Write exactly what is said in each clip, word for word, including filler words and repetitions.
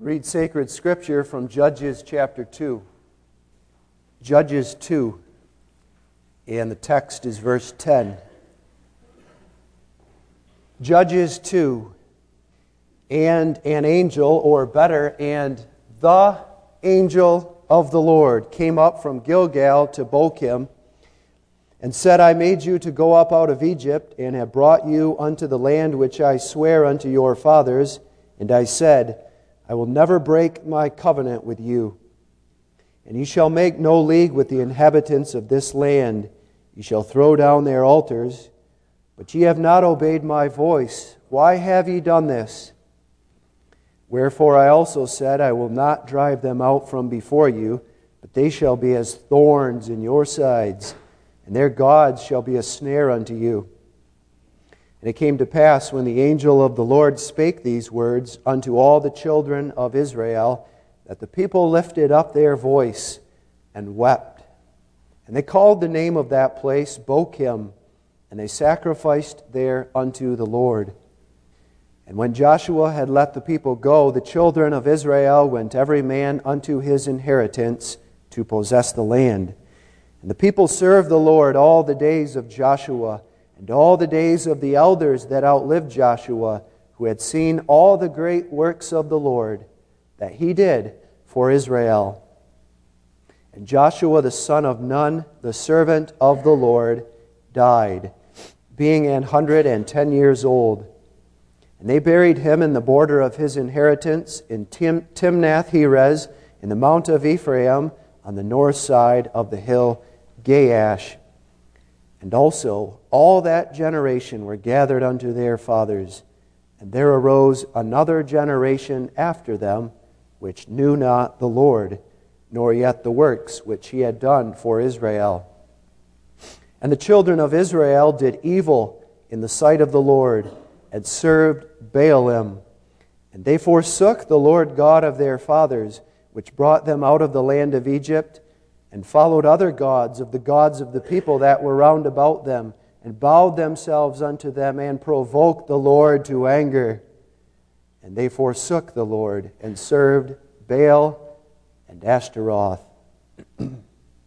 Read sacred scripture from Judges chapter two. Judges two, and the text is verse ten. Judges two, and an angel, or better, and the angel of the Lord came up from Gilgal to Bochim, and said, I made you to go up out of Egypt, and have brought you unto the land which I swear unto your fathers. And I said, I will never break my covenant with you. And ye shall make no league with the inhabitants of this land. Ye shall throw down their altars. But ye have not obeyed my voice. Why have ye done this? Wherefore I also said, I will not drive them out from before you, but they shall be as thorns in your sides, and their gods shall be a snare unto you. And it came to pass, when the angel of the Lord spake these words unto all the children of Israel, that the people lifted up their voice and wept. And they called the name of that place Bochim, and they sacrificed there unto the Lord. And when Joshua had let the people go, the children of Israel went every man unto his inheritance to possess the land. And the people served the Lord all the days of Joshua, and all the days of the elders that outlived Joshua, who had seen all the great works of the Lord that he did for Israel. And Joshua the son of Nun, the servant of the Lord, died, being an hundred and ten years old. And they buried him in the border of his inheritance in Tim, Timnath-Heres, in the mount of Ephraim, on the north side of the hill Gaash. And also all that generation were gathered unto their fathers. And there arose another generation after them, which knew not the Lord, nor yet the works which he had done for Israel. And the children of Israel did evil in the sight of the Lord, and served Baalim. And they forsook the Lord God of their fathers, which brought them out of the land of Egypt, and followed other gods of the gods of the people that were round about them, and bowed themselves unto them, and provoked the Lord to anger. And they forsook the Lord, and served Baal and Ashtaroth. And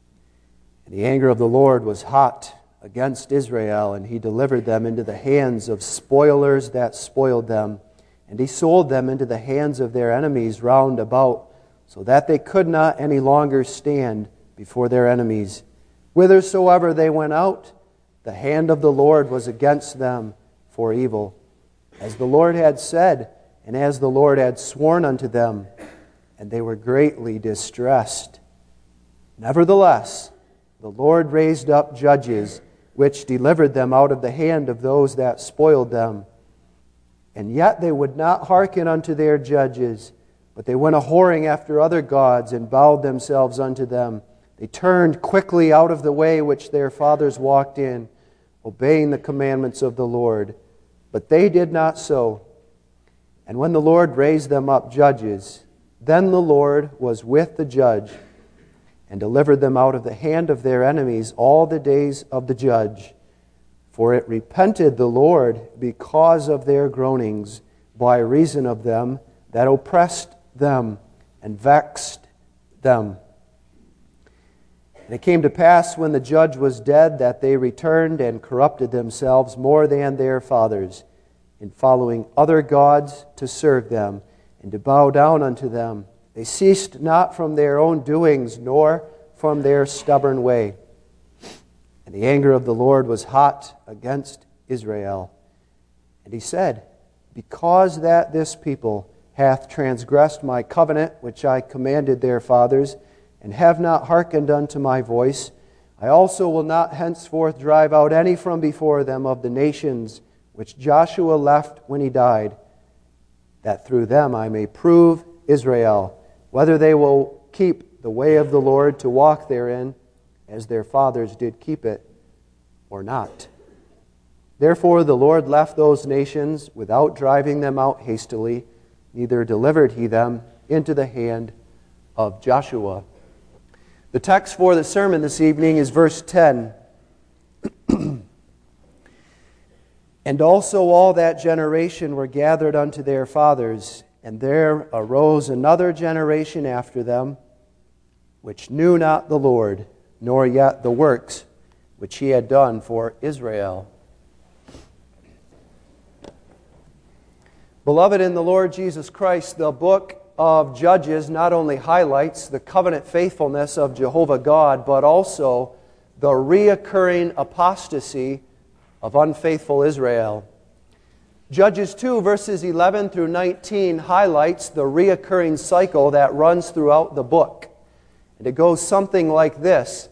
the anger of the Lord was hot against Israel, and he delivered them into the hands of spoilers that spoiled them. And he sold them into the hands of their enemies round about, so that they could not any longer stand before their enemies. Whithersoever they went out, the hand of the Lord was against them for evil, as the Lord had said, and as the Lord had sworn unto them, and they were greatly distressed. Nevertheless, the Lord raised up judges, which delivered them out of the hand of those that spoiled them. And yet they would not hearken unto their judges, but they went a-whoring after other gods, and bowed themselves unto them. They turned quickly out of the way which their fathers walked in, obeying the commandments of the Lord. But they did not so. And when the Lord raised them up judges, then the Lord was with the judge, and delivered them out of the hand of their enemies all the days of the judge. For it repented the Lord because of their groanings, by reason of them that oppressed them and vexed them. And it came to pass, when the judge was dead, that they returned and corrupted themselves more than their fathers, in following other gods to serve them, and to bow down unto them. They ceased not from their own doings, nor from their stubborn way. And the anger of the Lord was hot against Israel. And he said, Because that this people hath transgressed my covenant, which I commanded their fathers, and have not hearkened unto my voice, I also will not henceforth drive out any from before them of the nations which Joshua left when he died, that through them I may prove Israel, whether they will keep the way of the Lord to walk therein, as their fathers did keep it, or not. Therefore the Lord left those nations without driving them out hastily, neither delivered he them into the hand of Joshua. The text for the sermon this evening is verse ten. And also all that generation were gathered unto their fathers, And there arose another generation after them, which knew not the Lord, nor yet the works which he had done for Israel. Beloved in the Lord Jesus Christ, the book of Judges not only highlights the covenant faithfulness of Jehovah God, but also the reoccurring apostasy of unfaithful Israel. Judges two, verses eleven through nineteen highlights the reoccurring cycle that runs throughout the book. And it goes something like this.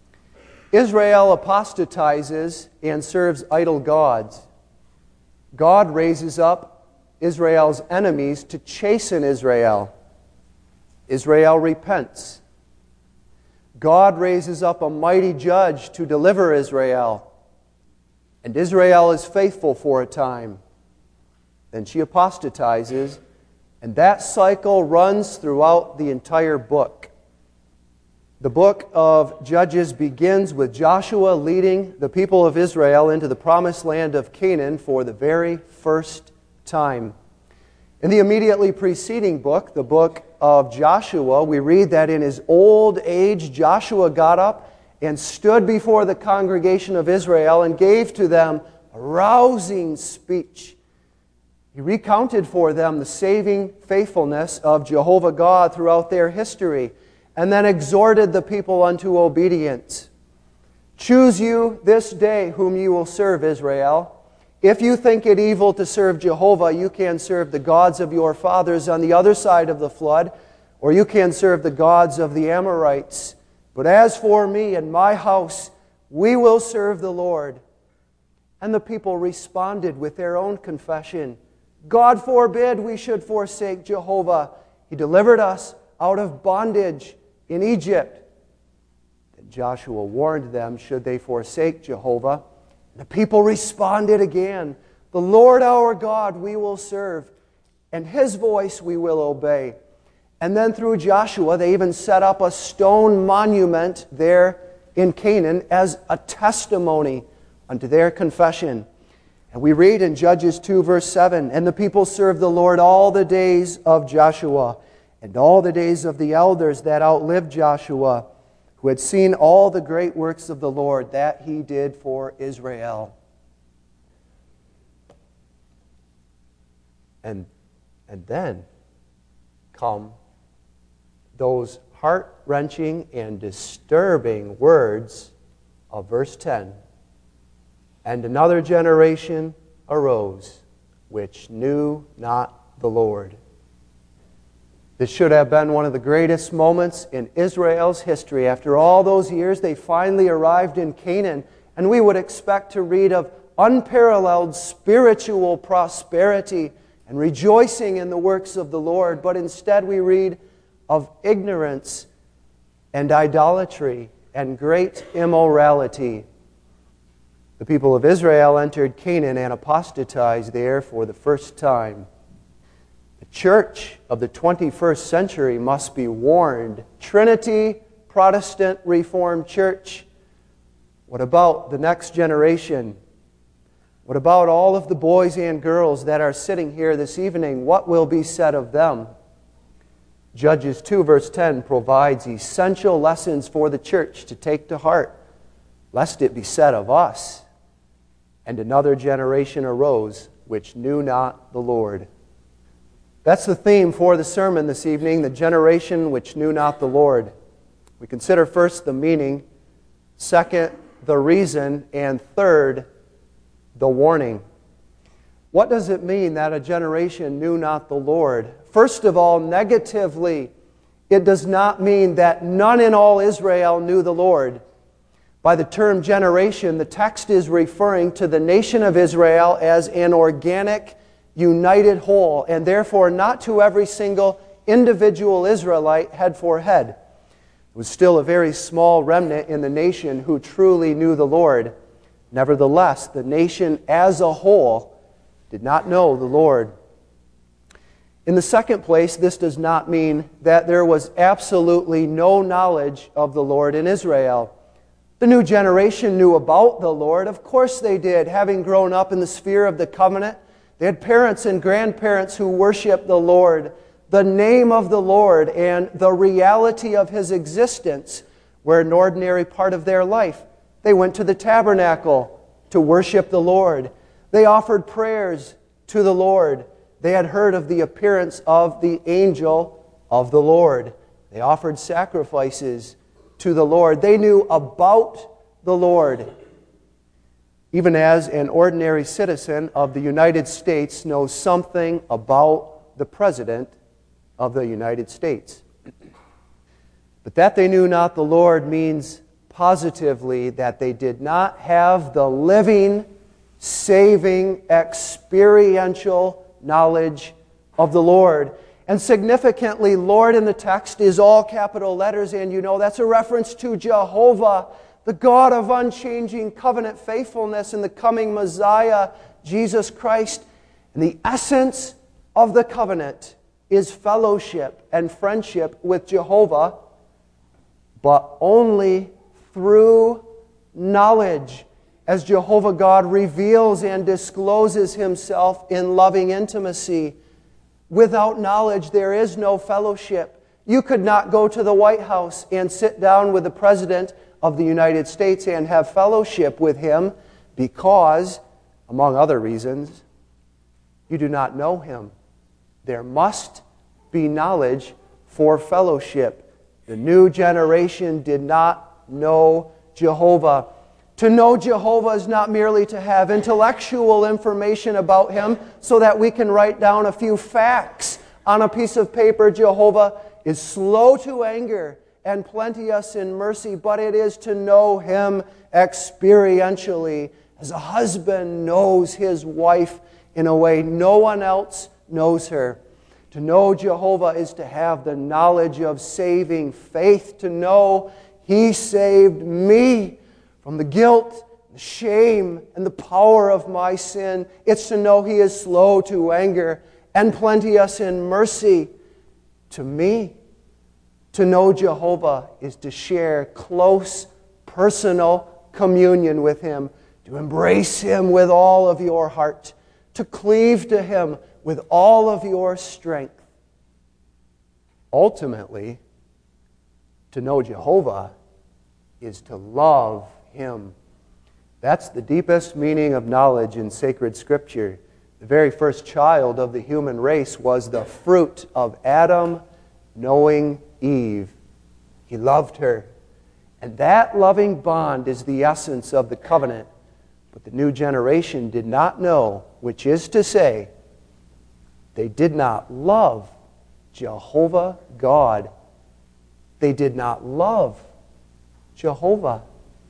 Israel apostatizes and serves idol gods. God raises up Israel's enemies to chasten Israel. Israel repents. God raises up a mighty judge to deliver Israel. And Israel is faithful for a time. Then she apostatizes, and that cycle runs throughout the entire book. The book of Judges begins with Joshua leading the people of Israel into the promised land of Canaan for the very first time. In the immediately preceding book, the book of Joshua, we read that in his old age, Joshua got up and stood before the congregation of Israel and gave to them a rousing speech. He recounted for them the saving faithfulness of Jehovah God throughout their history, and then exhorted the people unto obedience. Choose you this day whom you will serve, Israel. If you think it evil to serve Jehovah, you can serve the gods of your fathers on the other side of the flood, or you can serve the gods of the Amorites. But as for me and my house, we will serve the Lord. And the people responded with their own confession. God forbid we should forsake Jehovah. He delivered us out of bondage in Egypt. Then Joshua warned them, should they forsake Jehovah? The people responded again, the Lord our God we will serve, and His voice we will obey. And then through Joshua, they even set up a stone monument there in Canaan as a testimony unto their confession. And we read in Judges two, verse seven, and the people served the Lord all the days of Joshua, and all the days of the elders that outlived Joshua, who had seen all the great works of the Lord that He did for Israel. And, and then come those heart-wrenching and disturbing words of verse ten. And another generation arose, which knew not the Lord. This should have been one of the greatest moments in Israel's history. After all those years, they finally arrived in Canaan, and we would expect to read of unparalleled spiritual prosperity and rejoicing in the works of the Lord. But instead we read of ignorance and idolatry and great immorality. The people of Israel entered Canaan and apostatized there for the first time. The church of the twenty-first century must be warned. Trinity Protestant Reformed Church, what about the next generation? What about all of the boys and girls that are sitting here this evening? What will be said of them? Judges two, verse ten provides essential lessons for the church to take to heart, lest it be said of us, and another generation arose which knew not the Lord. That's the theme for the sermon this evening, the generation which knew not the Lord. We consider first the meaning, second, the reason, and third, the warning. What does it mean that a generation knew not the Lord? First of all, negatively, it does not mean that none in all Israel knew the Lord. By the term generation, the text is referring to the nation of Israel as an organic, united whole, and therefore not to every single individual Israelite head for head. It was still a very small remnant in the nation who truly knew the Lord. Nevertheless, the nation as a whole did not know the Lord. In the second place, this does not mean that there was absolutely no knowledge of the Lord in Israel. The new generation knew about the Lord. Of course they did. Having grown up in the sphere of the covenant, They had parents and grandparents who worshiped the Lord. The name of the Lord and the reality of His existence were an ordinary part of their life. They went to the tabernacle to worship the Lord. They offered prayers to the Lord. They had heard of the appearance of the angel of the Lord. They offered sacrifices to the Lord. They knew about the Lord, even as an ordinary citizen of the United States knows something about the President of the United States. But that they knew not the Lord means positively that they did not have the living, saving, experiential knowledge of the Lord. And significantly, Lord in the text is all capital letters, and you know that's a reference to Jehovah, the God of unchanging covenant faithfulness, and the coming Messiah, Jesus Christ. And the essence of the covenant is fellowship and friendship with Jehovah, but only through knowledge, as Jehovah God reveals and discloses Himself in loving intimacy. Without knowledge, there is no fellowship. You could not go to the White House and sit down with the President of the United States and have fellowship with him because, among other reasons, you do not know Him. There must be knowledge for fellowship. The new generation did not know Jehovah. To know Jehovah is not merely to have intellectual information about Him so that we can write down a few facts on a piece of paper. Jehovah is slow to anger and plenteous in mercy, but it is to know Him experientially, as a husband knows his wife in a way no one else knows her. To know Jehovah is to have the knowledge of saving faith, to know He saved me from the guilt, the shame, and the power of my sin. It's to know He is slow to anger and plenteous in mercy to me. To know Jehovah is to share close, personal communion with Him, to embrace Him with all of your heart, to cleave to Him with all of your strength. Ultimately, to know Jehovah is to love Him. That's the deepest meaning of knowledge in sacred Scripture. The very first child of the human race was the fruit of Adam knowing Eve. He loved her. And that loving bond is the essence of the covenant. But the new generation did not know, which is to say, they did not love Jehovah God. They did not love Jehovah.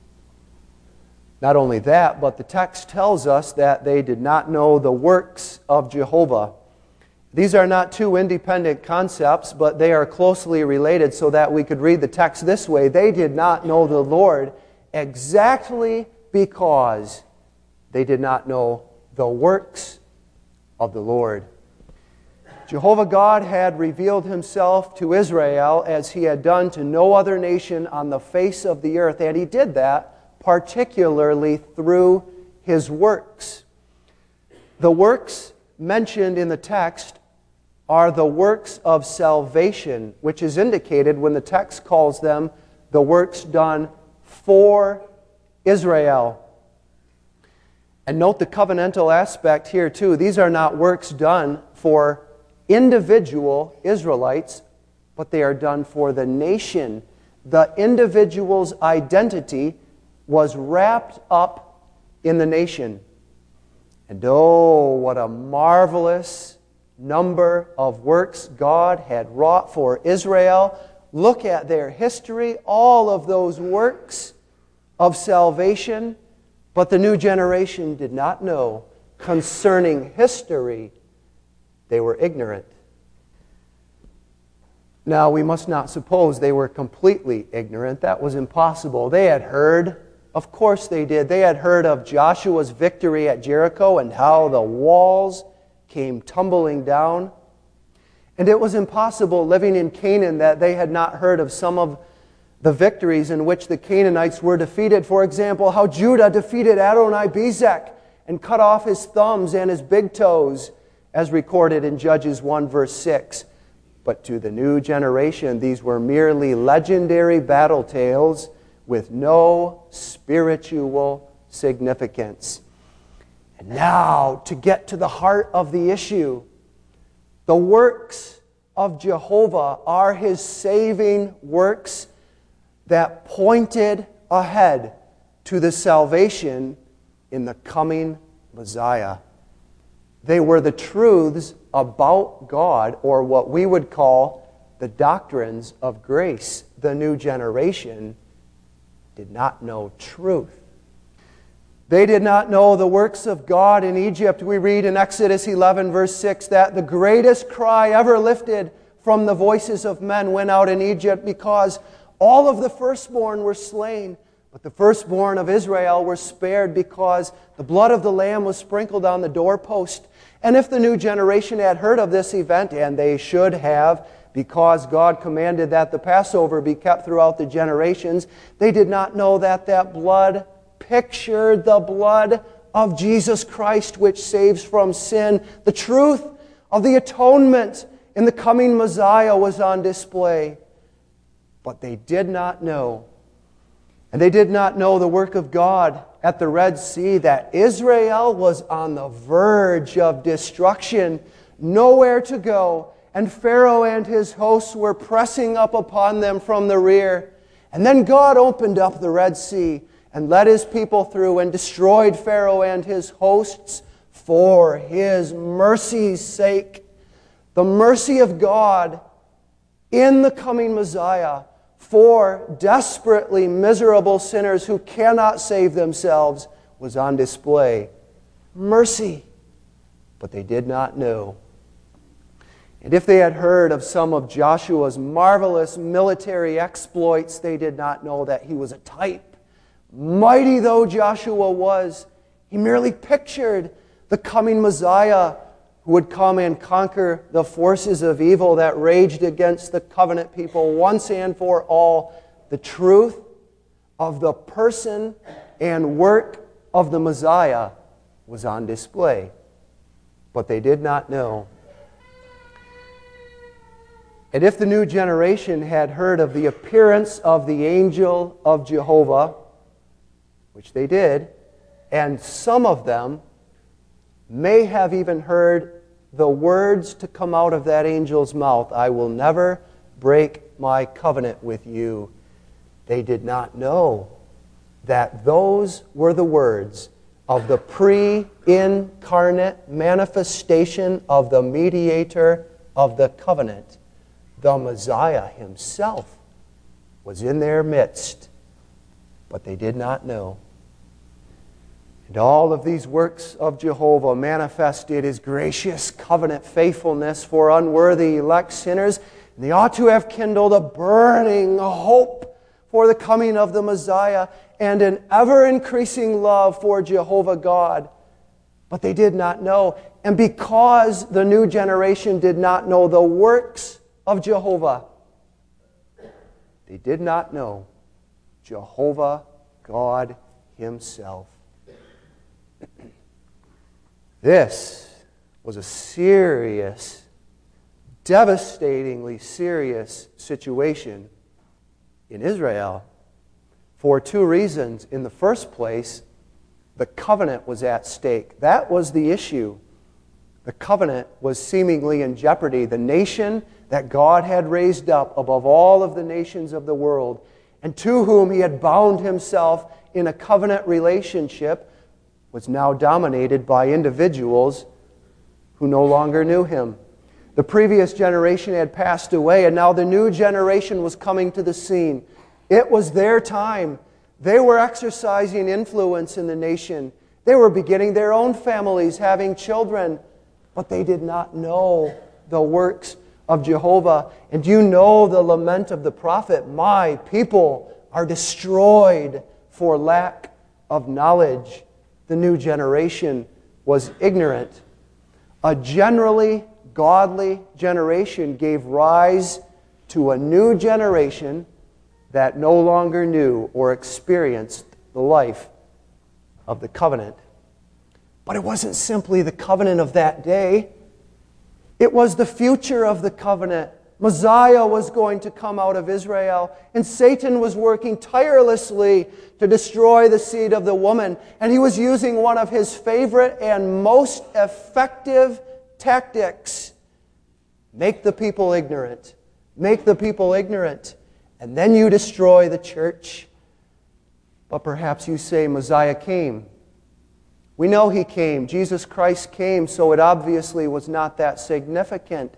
Not only that, but the text tells us that they did not know the works of Jehovah. These are not two independent concepts, but they are closely related so that we could read the text this way. They did not know the Lord exactly because they did not know the works of the Lord. Jehovah God had revealed Himself to Israel as He had done to no other nation on the face of the earth, and He did that particularly through His works. The works mentioned in the text are the works of salvation, which is indicated when the text calls them the works done for Israel. And note the covenantal aspect here too. These are not works done for individual Israelites, but they are done for the nation. The individual's identity was wrapped up in the nation. And oh, what a marvelous number of works God had wrought for Israel. Look at their history, all of those works of salvation, but the new generation did not know concerning history. They were ignorant. Now, we must not suppose they were completely ignorant. That was impossible. They had heard. Of course they did. They had heard of Joshua's victory at Jericho and how the walls came tumbling down. And it was impossible living in Canaan that they had not heard of some of the victories in which the Canaanites were defeated. For example, how Judah defeated Adonai-Bezek and cut off his thumbs and his big toes, as recorded in Judges one, verse six. But to the new generation, these were merely legendary battle tales with no spiritual significance. And now, to get to the heart of the issue, the works of Jehovah are his saving works that pointed ahead to the salvation in the coming Messiah. They were the truths about God, or what we would call the doctrines of grace. The new generation did not know truth. They did not know the works of God in Egypt. We read in Exodus eleven, verse six, that the greatest cry ever lifted from the voices of men went out in Egypt because all of the firstborn were slain. But the firstborn of Israel were spared because the blood of the Lamb was sprinkled on the doorpost. And if the new generation had heard of this event, and they should have, because God commanded that the Passover be kept throughout the generations, they did not know that that blood pictured the blood of Jesus Christ, which saves from sin. The truth of the atonement in the coming Messiah was on display. But they did not know. And they did not know the work of God at the Red Sea, that Israel was on the verge of destruction, nowhere to go, and Pharaoh and his hosts were pressing up upon them from the rear. And then God opened up the Red Sea and led his people through and destroyed Pharaoh and his hosts for his mercy's sake. The mercy of God in the coming Messiah for desperately miserable sinners who cannot save themselves was on display. Mercy. But they did not know. And if they had heard of some of Joshua's marvelous military exploits, they did not know that he was a type. Mighty though Joshua was, he merely pictured the coming Messiah who would come and conquer the forces of evil that raged against the covenant people once and for all. The truth of the person and work of the Messiah was on display, but they did not know. And if the new generation had heard of the appearance of the angel of Jehovah, which they did, and some of them may have even heard the words to come out of that angel's mouth, "I will never break my covenant with you." They did not know that those were the words of the pre-incarnate manifestation of the mediator of the covenant. The Messiah himself was in their midst, but they did not know. And all of these works of Jehovah manifested his gracious covenant faithfulness for unworthy elect sinners. And they ought to have kindled a burning hope for the coming of the Messiah and an ever-increasing love for Jehovah God. But they did not know. And because the new generation did not know the works of Jehovah, they did not know Jehovah God himself. This was a serious, devastatingly serious situation in Israel for two reasons. In the first place, the covenant was at stake. That was the issue. The covenant was seemingly in jeopardy. The nation that God had raised up above all of the nations of the world, and to whom he had bound himself in a covenant relationship, was now dominated by individuals who no longer knew him. The previous generation had passed away, and now the new generation was coming to the scene. It was their time. They were exercising influence in the nation. They were beginning their own families, having children, but they did not know the works of Jehovah. And you know the lament of the prophet, "My people are destroyed for lack of knowledge." The new generation was ignorant. A generally godly generation gave rise to a new generation that no longer knew or experienced the life of the covenant. But it wasn't simply the covenant of that day. It was the future of the covenant. Messiah was going to come out of Israel, and Satan was working tirelessly to destroy the seed of the woman. And he was using one of his favorite and most effective tactics. Make the people ignorant. Make the people ignorant. And then you destroy the church. But perhaps you say Messiah came. We know he came. Jesus Christ came, so it obviously was not that significant.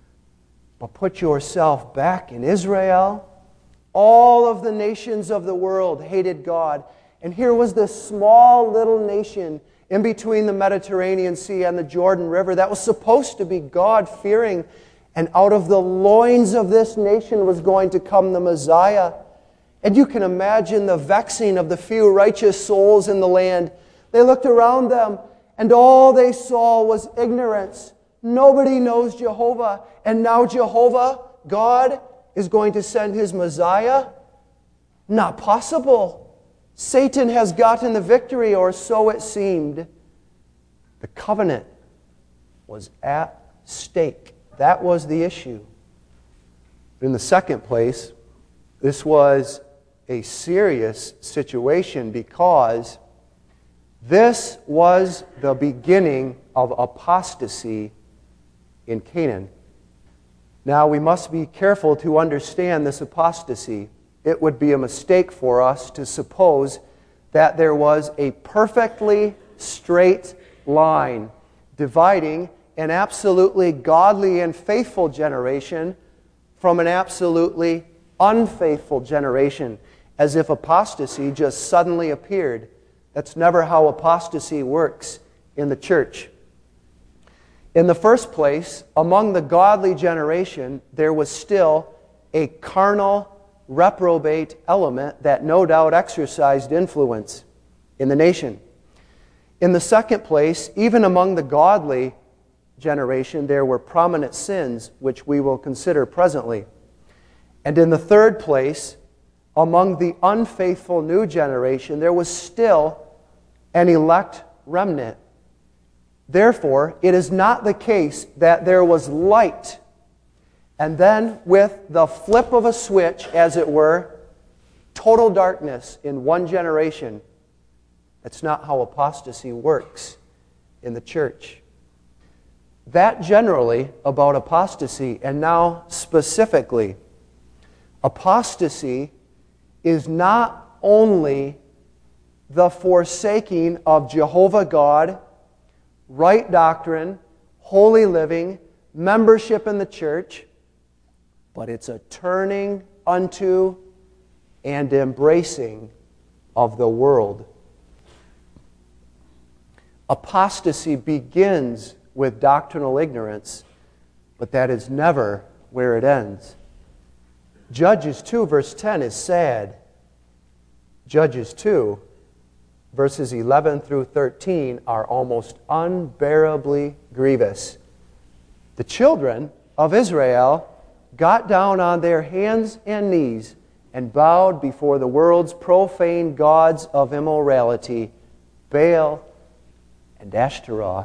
But put yourself back in Israel. All of the nations of the world hated God. And here was this small little nation in between the Mediterranean Sea and the Jordan River that was supposed to be God-fearing. And out of the loins of this nation was going to come the Messiah. And you can imagine the vexing of the few righteous souls in the land. They looked around them, and all they saw was ignorance. Nobody knows Jehovah. And now Jehovah, God, is going to send his Messiah? Not possible. Satan has gotten the victory, or so it seemed. The covenant was at stake. That was the issue. In the second place, this was a serious situation because this was the beginning of apostasy in Canaan. Now, we must be careful to understand this apostasy. It would be a mistake for us to suppose that there was a perfectly straight line dividing an absolutely godly and faithful generation from an absolutely unfaithful generation, as if apostasy just suddenly appeared. That's never how apostasy works in the church. In the first place, among the godly generation, there was still a carnal, reprobate element that no doubt exercised influence in the nation. In the second place, even among the godly generation, there were prominent sins, which we will consider presently. And in the third place, among the unfaithful new generation, there was still an elect remnant. Therefore, it is not the case that there was light, and then with the flip of a switch, as it were, total darkness in one generation. That's not how apostasy works in the church. That generally about apostasy, and now specifically, apostasy is not only the forsaking of Jehovah God, right doctrine, holy living, membership in the church, but it's a turning unto and embracing of the world. Apostasy begins with doctrinal ignorance, but that is never where it ends. Judges two, verse ten is sad. Judges two, verses eleven through thirteen are almost unbearably grievous. The children of Israel got down on their hands and knees and bowed before the world's profane gods of immorality, Baal and Ashtaroth.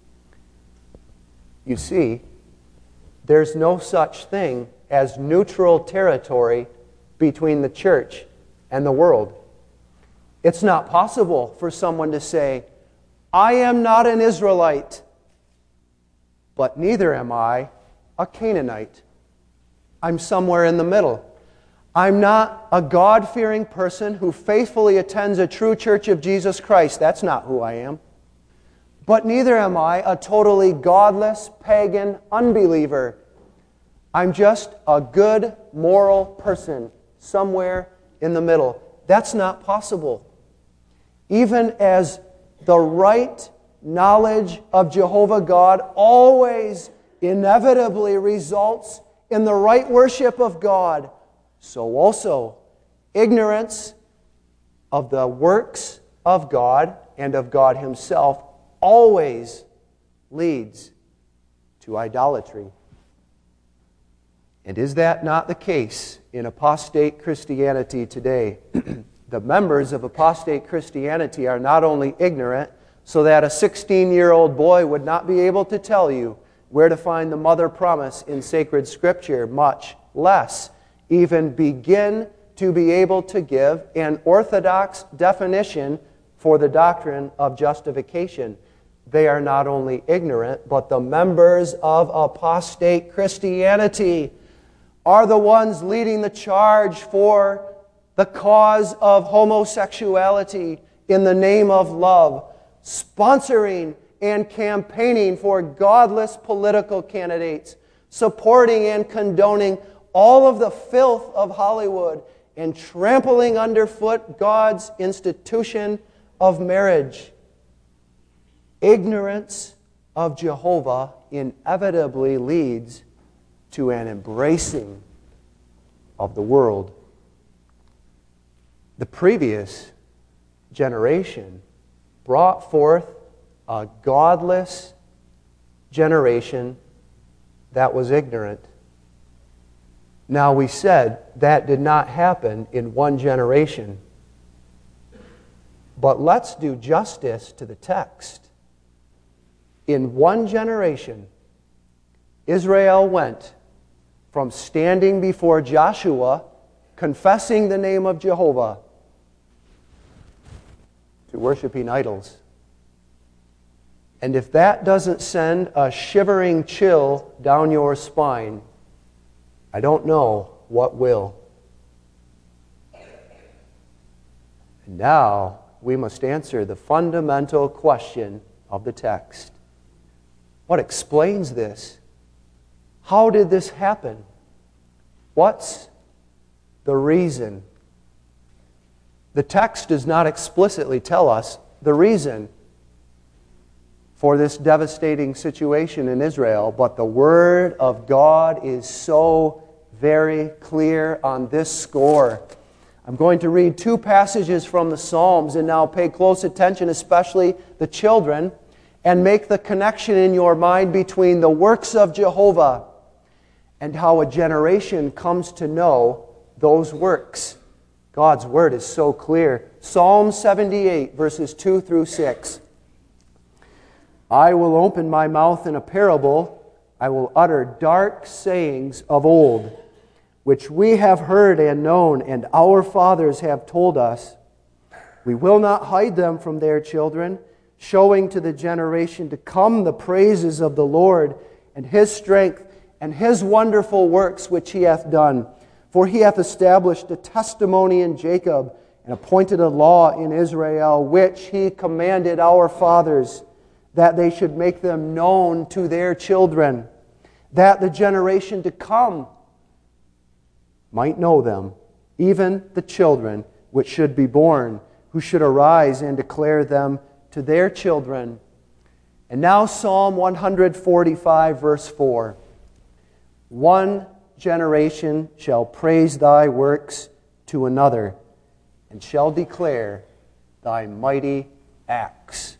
You see, there's no such thing as neutral territory between the church and the world. It's not possible for someone to say, I am not an Israelite, but neither am I a Canaanite. I'm somewhere in the middle. I'm not a God-fearing person who faithfully attends a true church of Jesus Christ. That's not who I am. But neither am I a totally godless, pagan unbeliever. I'm just a good, moral person somewhere in the middle. That's not possible. Even as the right knowledge of Jehovah God always inevitably results in the right worship of God, so also ignorance of the works of God and of God Himself always leads to idolatry. And is that not the case in apostate Christianity today? The members of apostate Christianity are not only ignorant, so that a sixteen-year-old boy would not be able to tell you where to find the mother promise in sacred Scripture, much less even begin to be able to give an orthodox definition for the doctrine of justification. They are not only ignorant, but the members of apostate Christianity are the ones leading the charge for the cause of homosexuality in the name of love, sponsoring and campaigning for godless political candidates, supporting and condoning all of the filth of Hollywood, and trampling underfoot God's institution of marriage. Ignorance of Jehovah inevitably leads to an embracing of the world. The previous generation brought forth a godless generation that was ignorant. Now, we said that did not happen in one generation. But let's do justice to the text. In one generation, Israel went from standing before Joshua, confessing the name of Jehovah, to worshiping idols. And if that doesn't send a shivering chill down your spine, I don't know what will. And now we must answer the fundamental question of the text. What explains this? How did this happen? What's the reason? The text does not explicitly tell us the reason for this devastating situation in Israel, but the Word of God is so very clear on this score. I'm going to read two passages from the Psalms, and now pay close attention, especially the children, and make the connection in your mind between the works of Jehovah and how a generation comes to know those works. God's Word is so clear. Psalm seventy-eight, verses two through six. I will open my mouth in a parable. I will utter dark sayings of old, which we have heard and known, and our fathers have told us. We will not hide them from their children, showing to the generation to come the praises of the Lord and His strength and His wonderful works which He hath done. For He hath established a testimony in Jacob and appointed a law in Israel, which He commanded our fathers, that they should make them known to their children, that the generation to come might know them, even the children which should be born, who should arise and declare them to their children. And now Psalm one forty-five, verse four. One generation shall praise thy works to another, and shall declare thy mighty acts.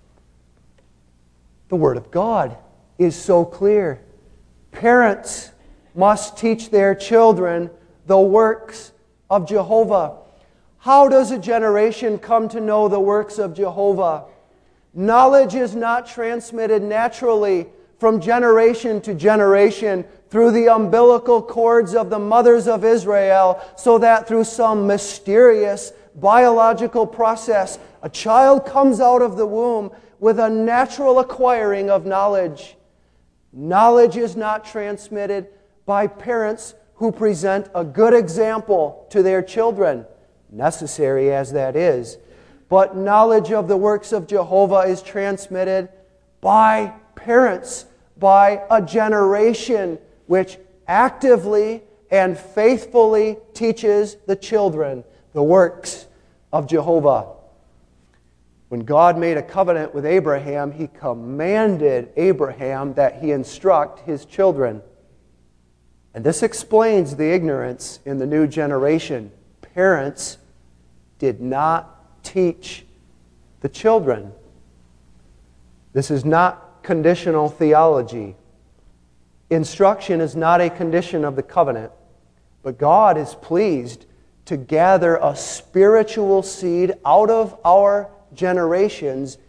The Word of God is so clear. Parents must teach their children the works of Jehovah. How does a generation come to know the works of Jehovah? Knowledge is not transmitted naturally from generation to generation through the umbilical cords of the mothers of Israel, so that through some mysterious biological process, a child comes out of the womb with a natural acquiring of knowledge. Knowledge is not transmitted by parents who present a good example to their children, necessary as that is. But knowledge of the works of Jehovah is transmitted by parents, by a generation which actively and faithfully teaches the children the works of Jehovah. When God made a covenant with Abraham, He commanded Abraham that he instruct his children. And this explains the ignorance in the new generation. Parents did not teach the children. This is not conditional theology. Instruction is not a condition of the covenant, but God is pleased to gather a spiritual seed out of our generations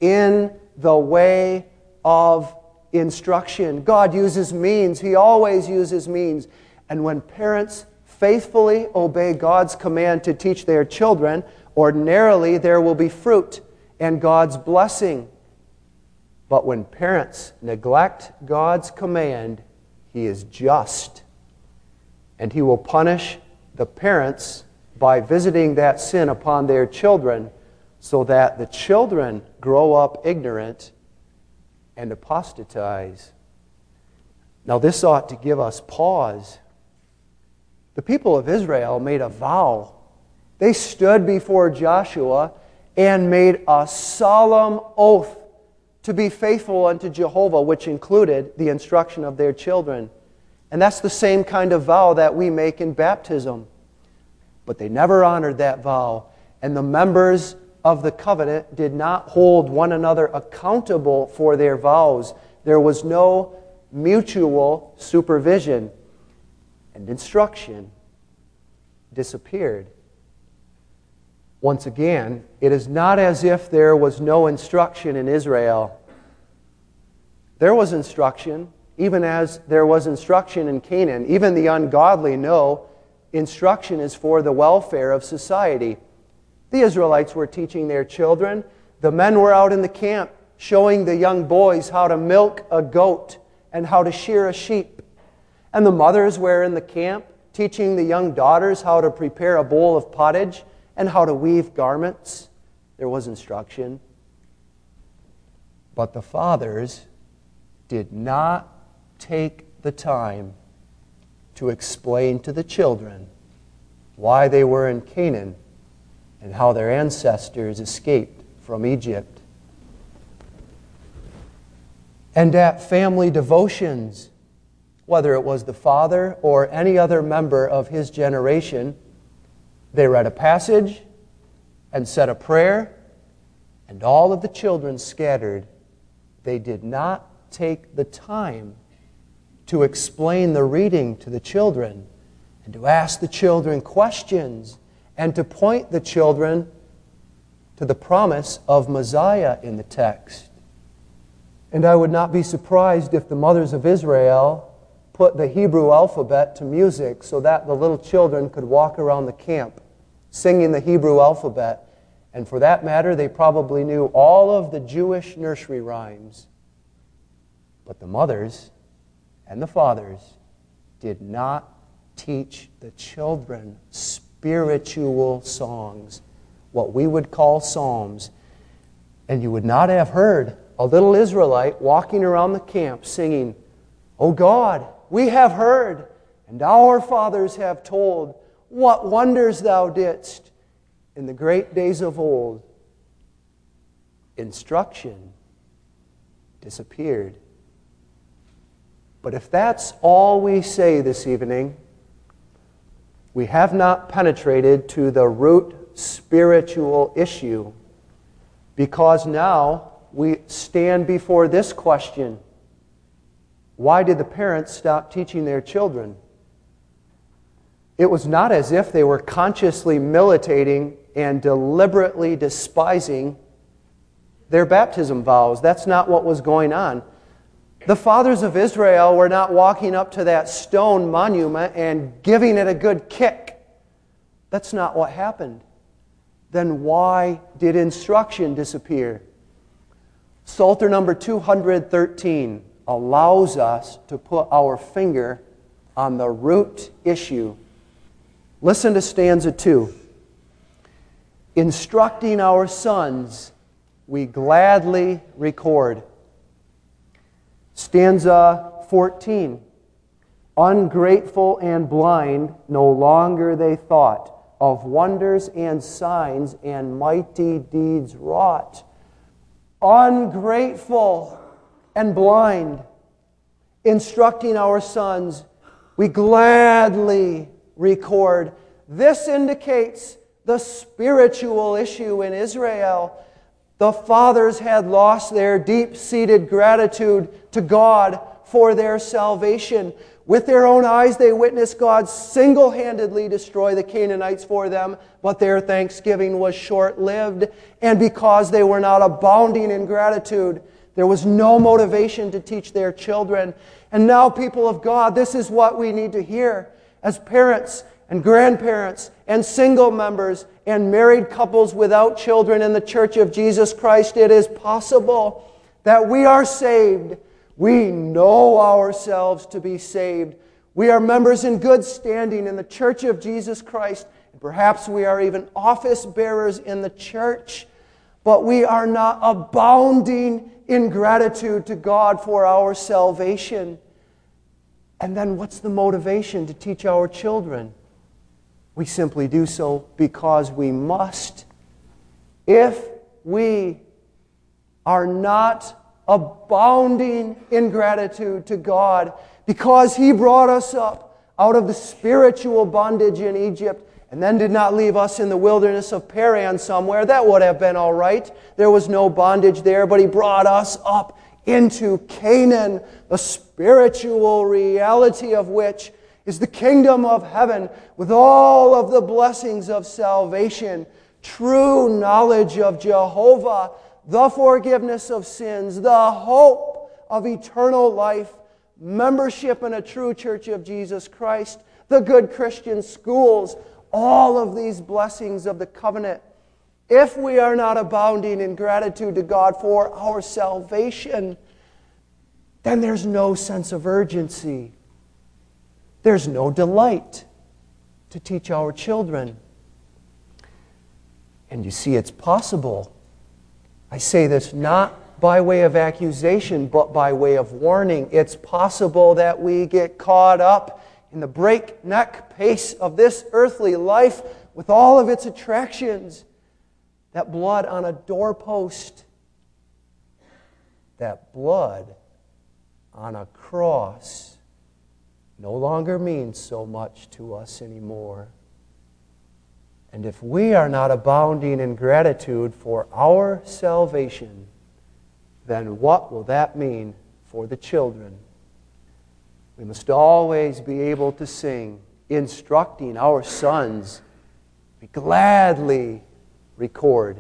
in the way of instruction. God uses means. He always uses means. And when parents faithfully obey God's command to teach their children, ordinarily there will be fruit and God's blessing. But when parents neglect God's command, He is just. And He will punish the parents by visiting that sin upon their children, so that the children grow up ignorant and apostatize. Now this ought to give us pause. The people of Israel made a vow. They stood before Joshua and made a solemn oath to be faithful unto Jehovah, which included the instruction of their children. And that's the same kind of vow that we make in baptism. But they never honored that vow. And the members of the covenant did not hold one another accountable for their vows. There was no mutual supervision, and instruction disappeared. Once again, it is not as if there was no instruction in Israel. There was instruction, even as there was instruction in Canaan. Even the ungodly know instruction is for the welfare of society. The Israelites were teaching their children. The men were out in the camp showing the young boys how to milk a goat and how to shear a sheep. And the mothers were in the camp teaching the young daughters how to prepare a bowl of pottage and how to weave garments. There was instruction. But the fathers did not take the time to explain to the children why they were in Canaan and how their ancestors escaped from Egypt. And at family devotions, whether it was the father or any other member of his generation, they read a passage and said a prayer, and all of the children scattered. They did not take the time to explain the reading to the children and to ask the children questions and to point the children to the promise of Messiah in the text. And I would not be surprised if the mothers of Israel put the Hebrew alphabet to music so that the little children could walk around the camp singing the Hebrew alphabet. And for that matter, they probably knew all of the Jewish nursery rhymes. But the mothers and the fathers did not teach the children spiritual songs, what we would call psalms. And you would not have heard a little Israelite walking around the camp singing, "O God, we have heard, and our fathers have told, what wonders thou didst in the great days of old." Instruction disappeared. But if that's all we say this evening, we have not penetrated to the root spiritual issue, because now we stand before this question: why did the parents stop teaching their children? It was not as if they were consciously militating and deliberately despising their baptism vows. That's not what was going on. The fathers of Israel were not walking up to that stone monument and giving it a good kick. That's not what happened. Then why did instruction disappear? Psalter number two hundred thirteen allows us to put our finger on the root issue. Listen to stanza two. Instructing our sons, we gladly record. Stanza fourteen. Ungrateful and blind, no longer they thought of wonders and signs and mighty deeds wrought. Ungrateful and blind, instructing our sons, we gladly record. This indicates the spiritual issue in Israel. The fathers had lost their deep-seated gratitude to God for their salvation. With their own eyes they witnessed God single-handedly destroy the Canaanites for them, but their thanksgiving was short-lived. And because they were not abounding in gratitude, there was no motivation to teach their children. And now, people of God, this is what we need to hear as parents and grandparents and single members and married couples without children in the Church of Jesus Christ. It is possible that we are saved. We know ourselves to be saved. We are members in good standing in the Church of Jesus Christ. And perhaps we are even office bearers in the church. But we are not abounding in gratitude to God for our salvation. And then what's the motivation to teach our children? We simply do so because we must. If we are not abounding in gratitude to God because He brought us up out of the spiritual bondage in Egypt and then did not leave us in the wilderness of Paran somewhere, that would have been all right. There was no bondage there, but He brought us up into Canaan, the spiritual reality of which is the kingdom of heaven with all of the blessings of salvation, true knowledge of Jehovah, the forgiveness of sins, the hope of eternal life, membership in a true Church of Jesus Christ, the good Christian schools, all of these blessings of the covenant. If we are not abounding in gratitude to God for our salvation, then there's no sense of urgency. There's no delight to teach our children. And you see, it's possible. I say this not by way of accusation, but by way of warning. It's possible that we get caught up in the breakneck pace of this earthly life with all of its attractions. That blood on a doorpost, that blood on a cross no longer means so much to us anymore. And if we are not abounding in gratitude for our salvation, then what will that mean for the children? We must always be able to sing, instructing our sons. We gladly record.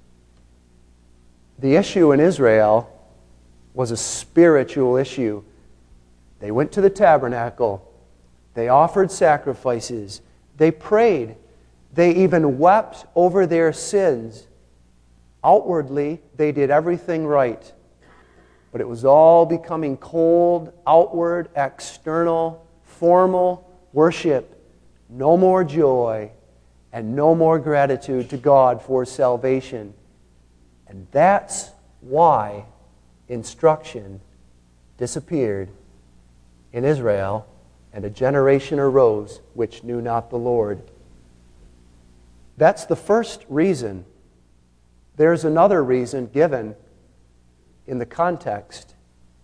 The issue in Israel was a spiritual issue. They went to the tabernacle. They offered sacrifices. They prayed. They even wept over their sins. Outwardly, they did everything right. But it was all becoming cold, outward, external, formal worship. No more joy and no more gratitude to God for salvation. And that's why instruction disappeared in Israel, and a generation arose which knew not the Lord. That's the first reason. There's another reason given in the context.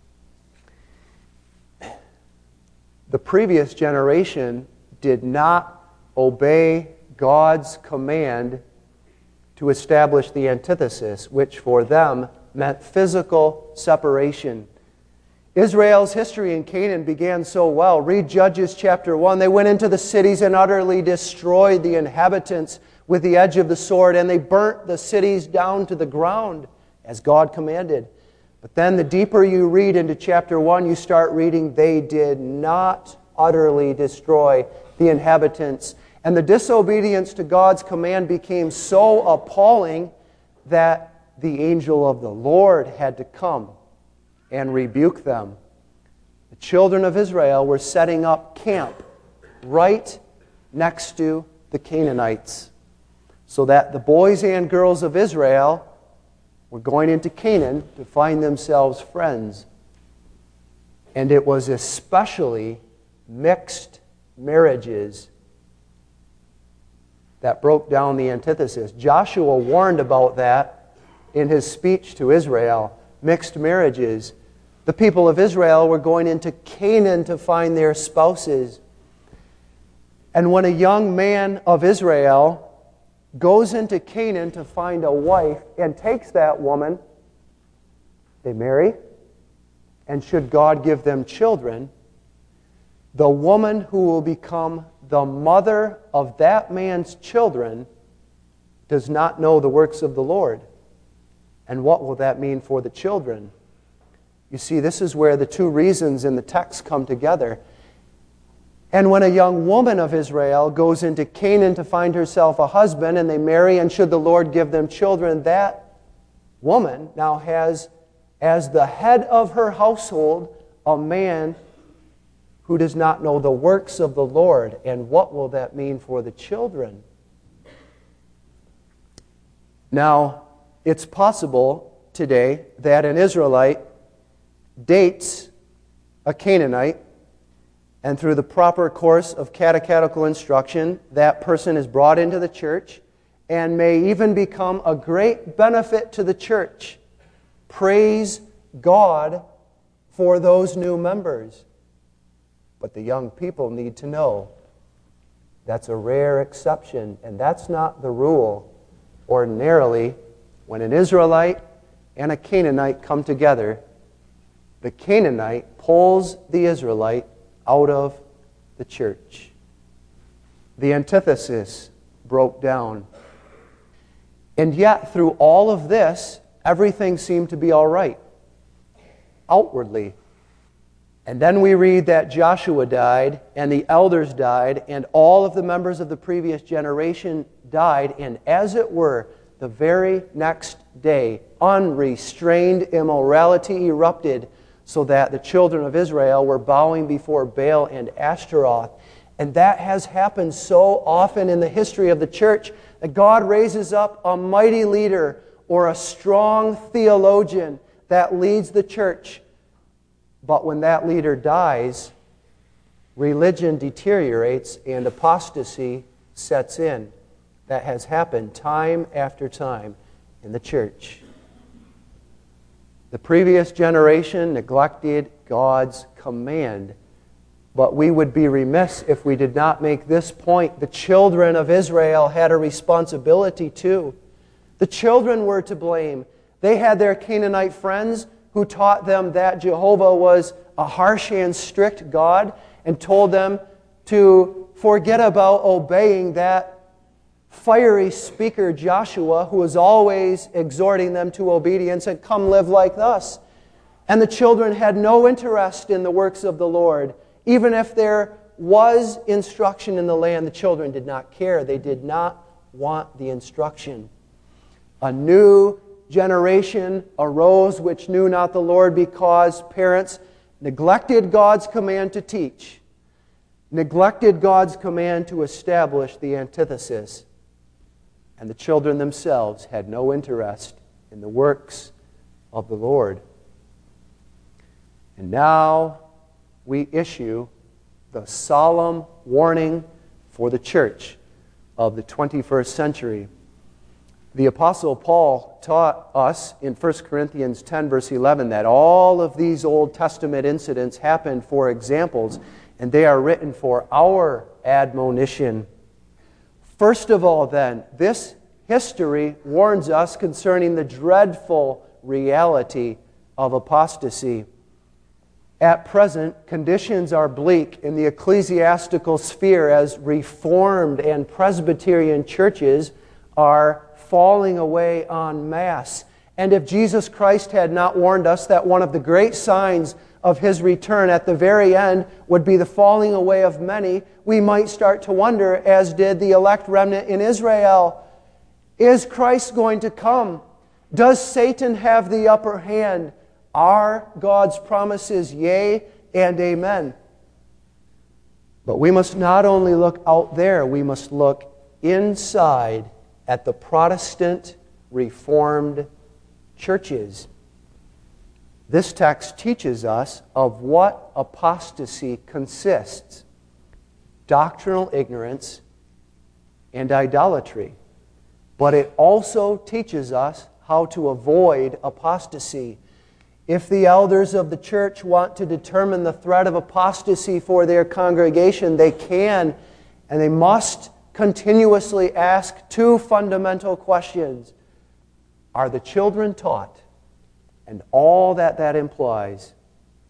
The previous generation did not obey God's command to establish the antithesis, which for them meant physical separation. Israel's history in Canaan began so well. Read Judges chapter one. They went into the cities and utterly destroyed the inhabitants with the edge of the sword, and they burnt the cities down to the ground, as God commanded. But then the deeper you read into chapter one, you start reading, they did not utterly destroy the inhabitants. And the disobedience to God's command became so appalling that the angel of the Lord had to come and rebuke them. The children of Israel were setting up camp right next to the Canaanites, so that the boys and girls of Israel were going into Canaan to find themselves friends. And it was especially mixed marriages that broke down the antithesis. Joshua warned about that in his speech to Israel. Mixed marriages. The people of Israel were going into Canaan to find their spouses. And when a young man of Israel goes into Canaan to find a wife and takes that woman, they marry, and should God give them children, the woman who will become the mother of that man's children does not know the works of the Lord. And what will that mean for the children? You see, this is where the two reasons in the text come together. And when a young woman of Israel goes into Canaan to find herself a husband, and they marry, and should the Lord give them children, that woman now has, as the head of her household, a man who does not know the works of the Lord. And what will that mean for the children? Now, it's possible today that an Israelite dates a Canaanite, and through the proper course of catechetical instruction, that person is brought into the church and may even become a great benefit to the church. Praise God for those new members. But the young people need to know that's a rare exception, and that's not the rule. Ordinarily, when an Israelite and a Canaanite come together, the Canaanite pulls the Israelite out of the church. The antithesis broke down. And yet, through all of this, everything seemed to be all right, outwardly. And then we read that Joshua died, and the elders died, and all of the members of the previous generation died, and as it were, the very next day, unrestrained immorality erupted, so that the children of Israel were bowing before Baal and Ashtaroth. And that has happened so often in the history of the church that God raises up a mighty leader or a strong theologian that leads the church. But when that leader dies, religion deteriorates and apostasy sets in. That has happened time after time in the church. The previous generation neglected God's command, but we would be remiss if we did not make this point. The children of Israel had a responsibility too. The children were to blame. They had their Canaanite friends who taught them that Jehovah was a harsh and strict God and told them to forget about obeying that fiery speaker Joshua, who was always exhorting them to obedience, and come live like us. And the children had no interest in the works of the Lord. Even if there was instruction in the land, the children did not care. They did not want the instruction. A new generation arose which knew not the Lord, because parents neglected God's command to teach, neglected God's command to establish the antithesis. And the children themselves had no interest in the works of the Lord. And now we issue the solemn warning for the church of the twenty-first century. The Apostle Paul taught us in First Corinthians ten, verse eleven, that all of these Old Testament incidents happened for examples, and they are written for our admonition. First of all, then, this history warns us concerning the dreadful reality of apostasy. At present, conditions are bleak in the ecclesiastical sphere as Reformed and Presbyterian churches are falling away en masse. And if Jesus Christ had not warned us that one of the great signs of His return at the very end would be the falling away of many, we might start to wonder, as did the elect remnant in Israel, is Christ going to come? Does Satan have the upper hand? Are God's promises yea and amen? But we must not only look out there, we must look inside at the Protestant Reformed churches. This text teaches us of what apostasy consists: doctrinal ignorance and idolatry. But it also teaches us how to avoid apostasy. If the elders of the church want to determine the threat of apostasy for their congregation, they can, and they must continuously ask two fundamental questions. Are the children taught? And all that that implies.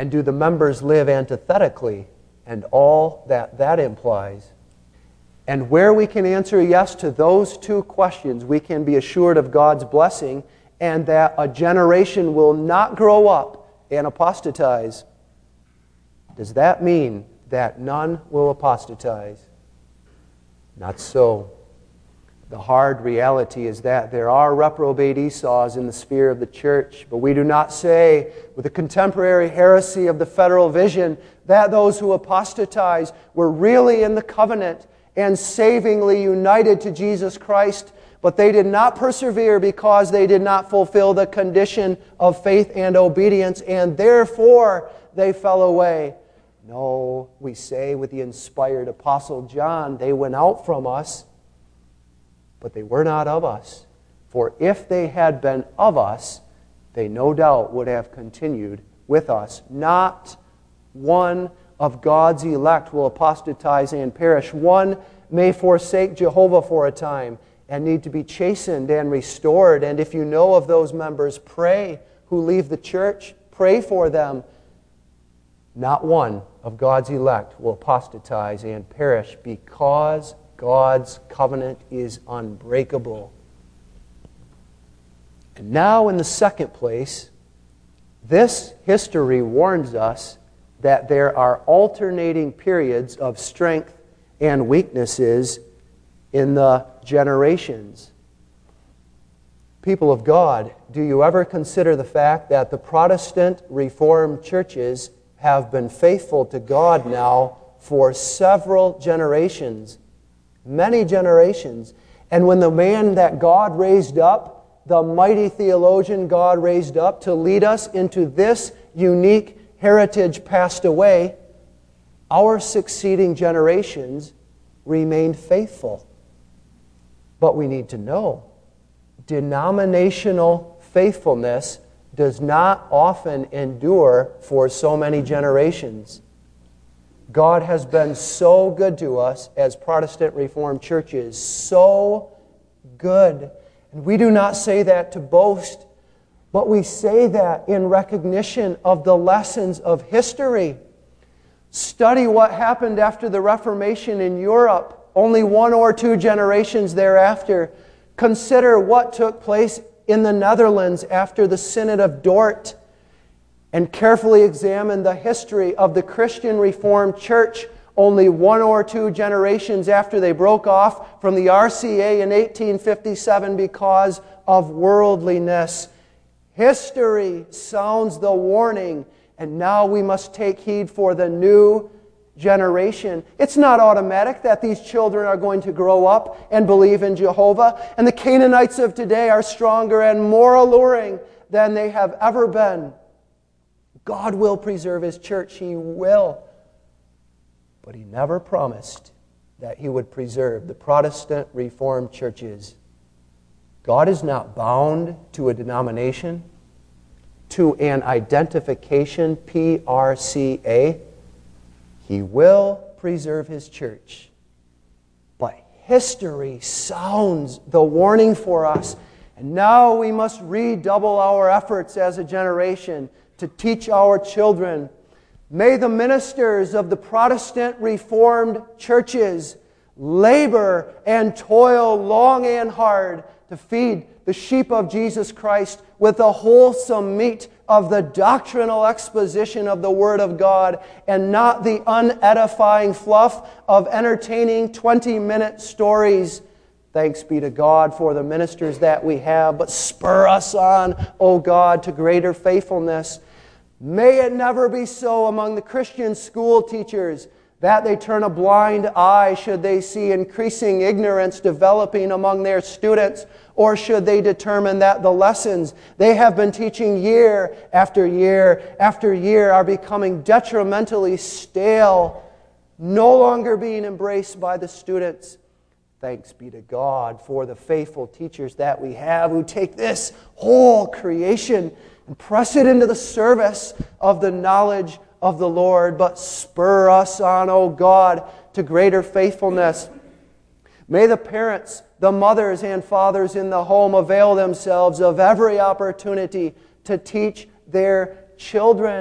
And do the members live antithetically, and all that that implies? And where we can answer yes to those two questions, we can be assured of God's blessing and that a generation will not grow up and apostatize. Does that mean that none will apostatize? Not so. The hard reality is that there are reprobate Esau's in the sphere of the church, but we do not say, with the contemporary heresy of the federal vision, that those who apostatize were really in the covenant and savingly united to Jesus Christ, but they did not persevere because they did not fulfill the condition of faith and obedience, and therefore they fell away. No, we say with the inspired Apostle John, they went out from us, but they were not of us. For if they had been of us, they no doubt would have continued with us. Not one of God's elect will apostatize and perish. One may forsake Jehovah for a time and need to be chastened and restored. And if you know of those members, pray who leave the church. Pray for them. Not one of God's elect will apostatize and perish because God's covenant is unbreakable. And now, in the second place, this history warns us that there are alternating periods of strength and weaknesses in the generations. People of God, do you ever consider the fact that the Protestant Reformed churches have been faithful to God now for several generations? Many generations. And when the man that God raised up, the mighty theologian God raised up to lead us into this unique heritage passed away, our succeeding generations remained faithful. But we need to know, denominational faithfulness does not often endure for so many generations. God has been so good to us as Protestant Reformed churches, so good. And we do not say that to boast, but we say that in recognition of the lessons of history. Study what happened after the Reformation in Europe, only one or two generations thereafter. Consider what took place in the Netherlands after the Synod of Dort, and carefully examine the history of the Christian Reformed Church only one or two generations after they broke off from the R C A in eighteen fifty-seven because of worldliness. History sounds the warning, and now we must take heed for the new generation. It's not automatic that these children are going to grow up and believe in Jehovah, and the Canaanites of today are stronger and more alluring than they have ever been. God will preserve His church. He will. But He never promised that He would preserve the Protestant Reformed churches. God is not bound to a denomination, to an identification, P R C A. He will preserve His church. But history sounds the warning for us. And now we must redouble our efforts as a generation to teach our children. May the ministers of the Protestant Reformed churches labor and toil long and hard to feed the sheep of Jesus Christ with the wholesome meat of the doctrinal exposition of the Word of God, and not the unedifying fluff of entertaining twenty-minute stories. Thanks be to God for the ministers that we have, but spur us on, O God, to greater faithfulness. May it never be so among the Christian school teachers that they turn a blind eye should they see increasing ignorance developing among their students, or should they determine that the lessons they have been teaching year after year after year are becoming detrimentally stale, no longer being embraced by the students. Thanks be to God for the faithful teachers that we have who take this whole creation and press it into the service of the knowledge of the Lord, but spur us on, O God, to greater faithfulness. May the parents, the mothers and fathers in the home avail themselves of every opportunity to teach their children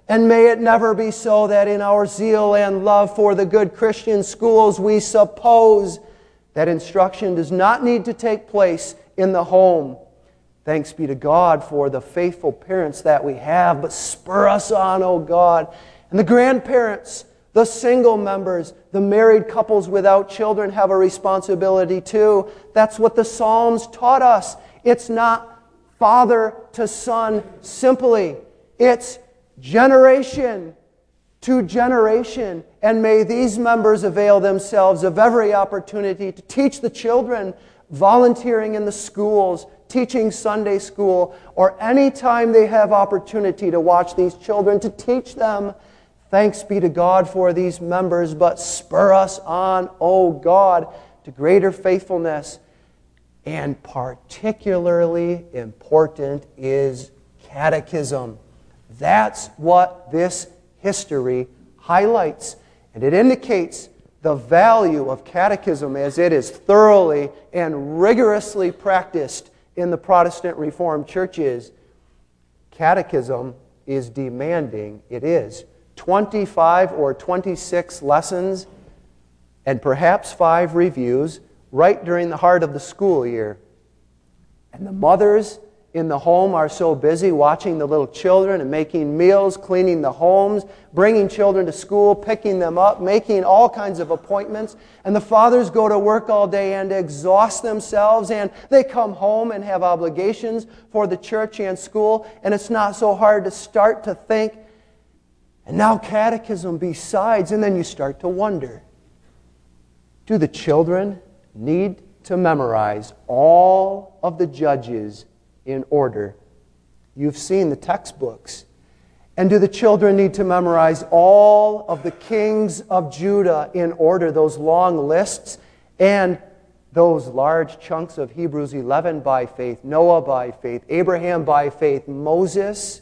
And may it never be so that in our zeal and love for the good Christian schools we suppose that instruction does not need to take place in the home. Thanks be to God for the faithful parents that we have, but spur us on, O God. And the grandparents, the single members, the married couples without children have a responsibility too. That's what the Psalms taught us. It's not father to son simply. It's generation to generation. And may these members avail themselves of every opportunity to teach the children, volunteering in the schools, teaching Sunday school, or any time they have opportunity to watch these children, to teach them. Thanks be to God for these members, but spur us on, O God, to greater faithfulness. And particularly important is catechism. That's what this history highlights. And it indicates the value of catechism as it is thoroughly and rigorously practiced in the Protestant Reformed churches. Catechism is demanding. It is twenty-five or twenty-six lessons and perhaps five reviews right during the heart of the school year. And the mothers in the home are so busy watching the little children and making meals, cleaning the homes, bringing children to school, picking them up, making all kinds of appointments. And the fathers go to work all day and exhaust themselves, and they come home and have obligations for the church and school. And it's not so hard to start to think, and now catechism besides, and then you start to wonder, do the children need to memorize all of the judges in order? You've seen the textbooks. And do the children need to memorize all of the kings of Judah in order, those long lists and those large chunks of Hebrews eleven by faith, Noah by faith, Abraham by faith, Moses?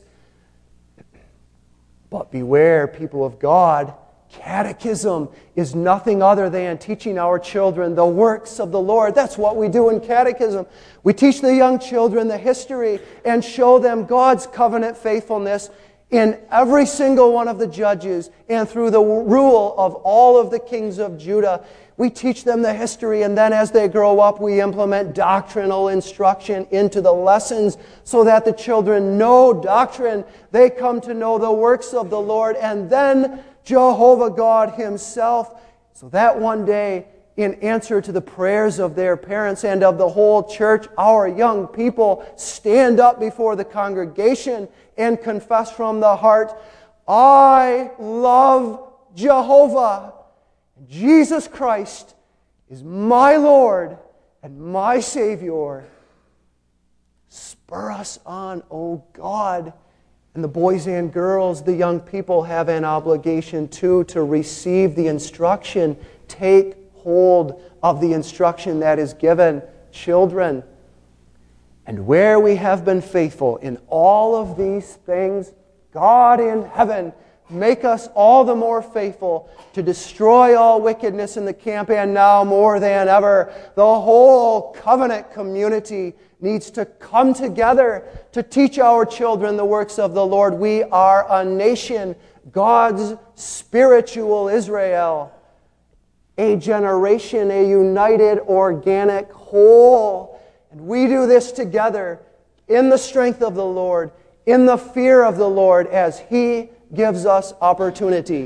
But beware, people of God, catechism is nothing other than teaching our children the works of the Lord. That's what we do in catechism. We teach the young children the history and show them God's covenant faithfulness in every single one of the judges and through the rule of all of the kings of Judah. We teach them the history, and then as they grow up, we implement doctrinal instruction into the lessons so that the children know doctrine. They come to know the works of the Lord, and then Jehovah God Himself, so that one day, in answer to the prayers of their parents and of the whole church, our young people stand up before the congregation and confess from the heart, I love Jehovah. Jesus Christ is my Lord and my Savior. Spur us on, O God. And the boys and girls, the young people, have an obligation too to receive the instruction. Take hold of the instruction that is given. Children, and where we have been faithful in all of these things, God in heaven, make us all the more faithful to destroy all wickedness in the camp. And now more than ever, the whole covenant community needs to come together to teach our children the works of the Lord. We are a nation, God's spiritual Israel, a generation, a united, organic whole. And we do this together in the strength of the Lord, in the fear of the Lord, as He gives us opportunity.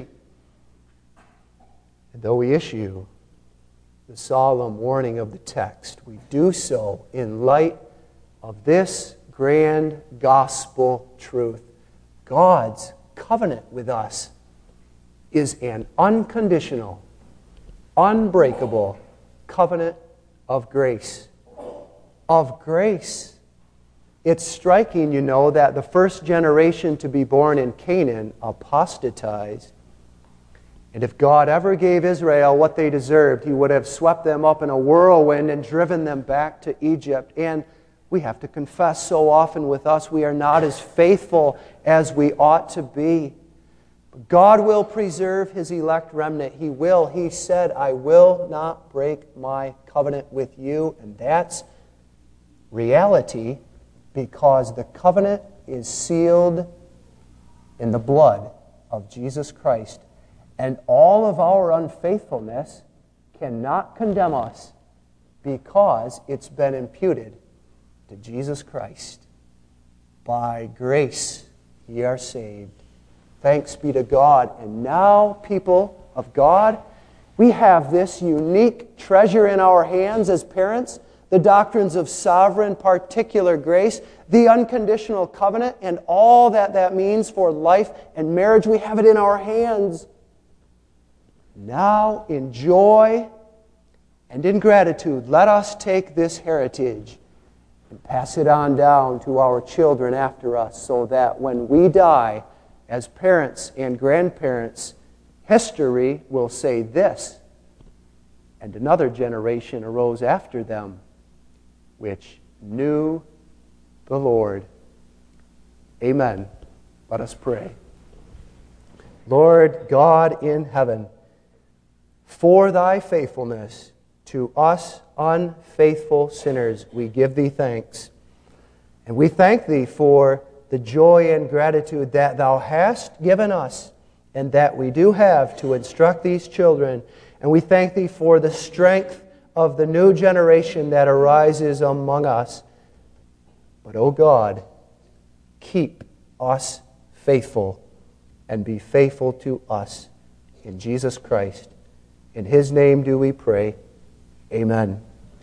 And though we issue the solemn warning of the text, we do so in light of this grand gospel truth. God's covenant with us is an unconditional, unbreakable covenant of grace. Of grace. It's striking, you know, that the first generation to be born in Canaan apostatized. And if God ever gave Israel what they deserved, He would have swept them up in a whirlwind and driven them back to Egypt. And we have to confess, so often with us, we are not as faithful as we ought to be. But God will preserve His elect remnant. He will. He said, I will not break my covenant with you. And that's reality, because the covenant is sealed in the blood of Jesus Christ. And all of our unfaithfulness cannot condemn us because it's been imputed to Jesus Christ. By grace ye are saved. Thanks be to God. And now, people of God, we have this unique treasure in our hands as parents, the doctrines of sovereign particular grace, the unconditional covenant, and all that that means for life and marriage. We have it in our hands. Now, in joy and in gratitude, let us take this heritage and pass it on down to our children after us, so that when we die as parents and grandparents, history will say this, and another generation arose after them, which knew the Lord. Amen. Let us pray. Lord God in heaven, for thy faithfulness to us unfaithful sinners, we give thee thanks. And we thank thee for the joy and gratitude that thou hast given us and that we do have to instruct these children. And we thank thee for the strength of the new generation that arises among us. But, O God, keep us faithful and be faithful to us in Jesus Christ. In His name do we pray. Amen.